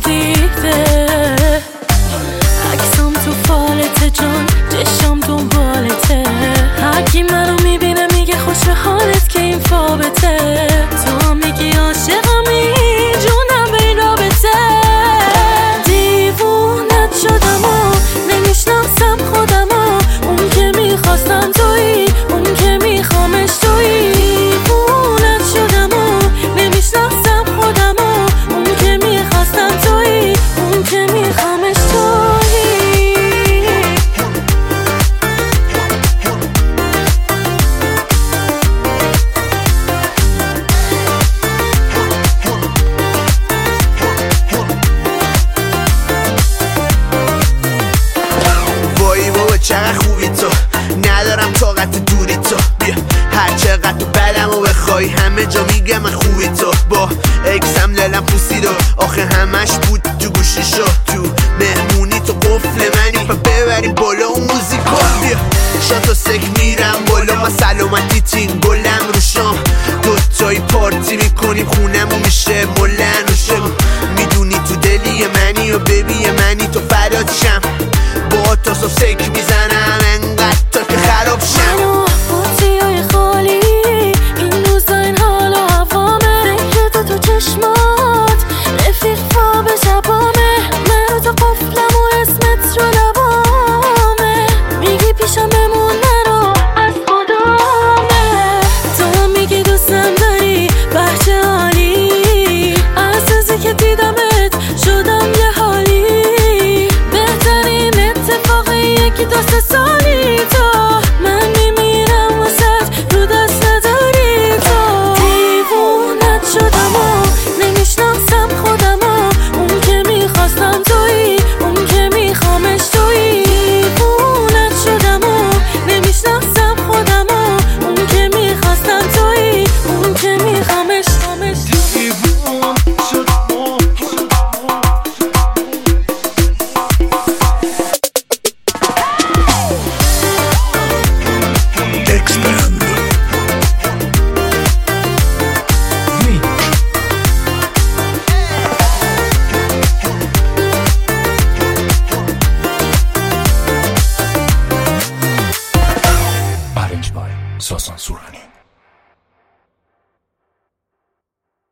دیده، عکسام تو فالته جان، چشام دنبالته، هرکی منو میبینه میگه خوش به حالت که این فابته، تو هم میگی عاشقمی جونم به این رابطه، دیوونت شدم و نمیشناسم خودم و اون که میخواستم تویی، اون که میخوامش تویی، دیوونت شدم و نمیشناسم خودم و اون که میخواستم تویی، اون که میخوامش تویی. وای بابا چقدر خوبی تو، ندارم طاقت دوری تو، بیا هر چقدر تو بدم و بخوای همه جا میگه من خوبی تو، با اکسم لالم پوسید و آخه همش بود تو گوشیشو، تو مهمونی تو قفل منی ببریم بالا اون موزیکو، بیا شاتو سک میرم بالا ما سلامتی تین گلم رو شام، دوتایی پارتی میکنیم خونمون میشه ملن و شم، میدونی تو دلی منی و ببی منی تو فدات شم، با تا صبح سک میزنم انقدر تا که خراب شم. منو بطریای خالی این روزا این حال و هوامه، فکر تو چشمات رفیق خواب شبامه، من رو تا قفلم و اسمت رو لبامه، میگی پیشم بمون نرو از خدامه، تو هم میگی دوستم داری بچه عالی، از روزی که دیدمت شدم یه حالی، بهترین اتفاقیه که دو سه سالی تو، من میمیرم واسه رو دست نداری تو، دیوونت شدم و نمیشناسم خودم و اون که میخواستم تویی، اون که میخوامش تویی، دیوونت شدم و نمیشناسم خودم و اون که میخواستم تویی، اون که میخوامش Arranged by Sasan Surani.